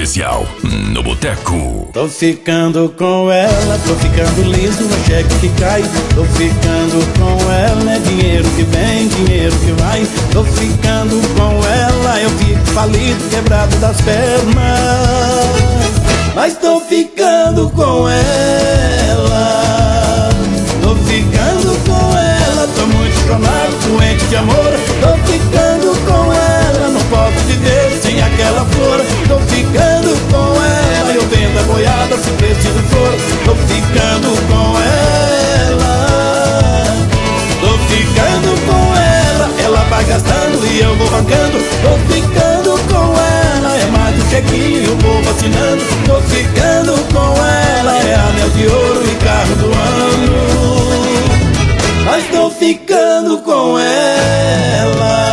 especial no Boteco. Tô ficando com ela, tô ficando liso, é cheque que cai. Tô ficando com ela, é dinheiro que vem, dinheiro que vai. Tô ficando com ela, eu fico falido, quebrado das pernas. Mas tô ficando com ela, tô ficando com ela, tô muito chonado, doente de amor. Tô ficando com ela, não posso viver sem aquela flor. Tô ficando com ela, eu vendo a boiada se preciso for. Tô ficando com ela, tô ficando com ela, ela vai gastando e eu vou bancando. Tô ficando com ela, é mais um chequinho, eu vou vacinando. Tô ficando com ela, é anel de ouro e carro do ano. Mas tô ficando com ela.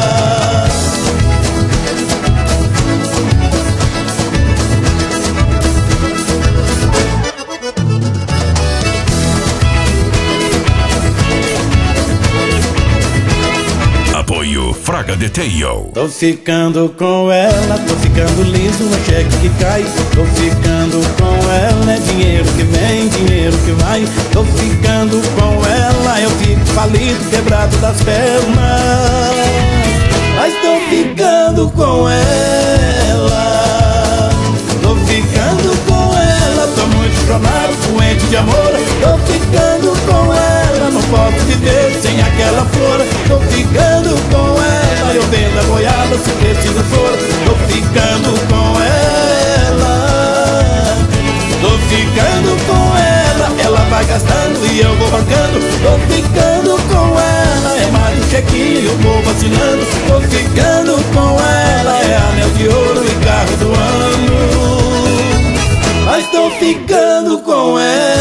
Apoio Fraga Detail. Tô ficando com ela, tô ficando liso, é cheque que cai. Tô ficando com ela, é dinheiro que vem, dinheiro que vai. Tô ficando com ela, eu fico falido, quebrado das pernas. Mas tô ficando com ela, tô ficando com ela, tô muito chonado, doente de amor. Tô ficando com ela, não posso viver sem aquela flor. Tô ficando com ela, eu vendo a boiada se preciso for. Tô ficando com ela, tô ficando com ela, ela vai gastando e eu vou bancando. Tô ficando com ela, é mais um chequinho, eu vou vacinando. Tô ficando com ela, é anel de ouro e carro do ano. Mas tô ficando com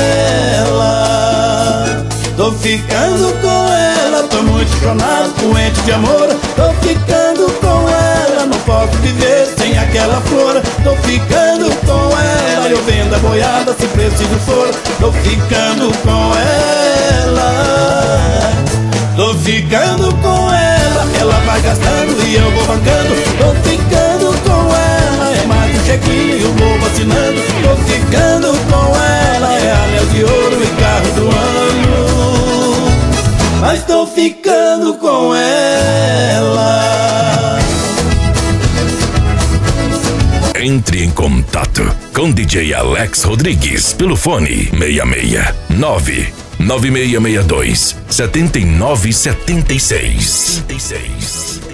ela, tô ficando com ela, tô muito chonado, doente de amor. Tô ficando com ela, não posso viver sem aquela flor. Tô ficando com ela, eu vendo a boiada se preciso for. Tô ficando com ela, tô ficando com ela, ela vai gastando e eu vou bancando. Tô ficando com ela, é mais um chequinho, eu vou vacinando. Tô ficando com ela, é anel de ouro e carro do ano. Mas tô ficando com ela. Entre em contato com DJ Alex Rodrigues pelo fone 669 9662 7976.